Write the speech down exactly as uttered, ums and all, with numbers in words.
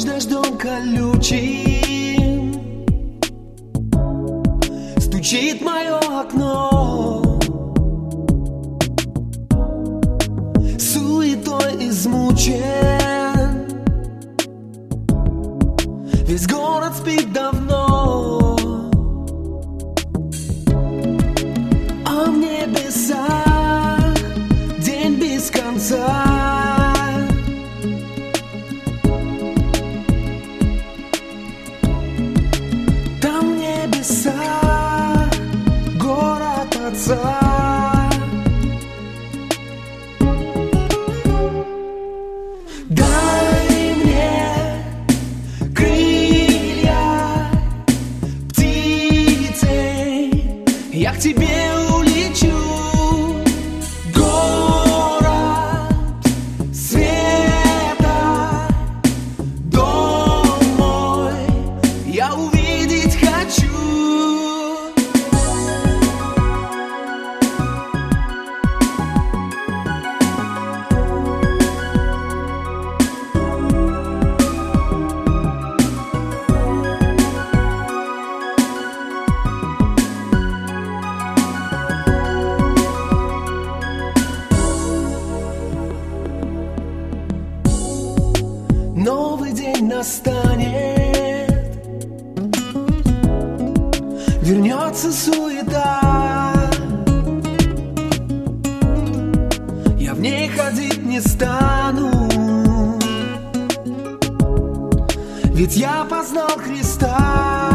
дождем колючим стучит мое окно, суетой измучен, весь город спит давно, а в небесах день без конца. Там в небесах город Отца. Дай мне крылья птицей, я к тебе улечу. Город света, дом мой, я увидеть хочу. Новый день настанет, вернется суета, я в ней ходить не стану, ведь я познал Христа.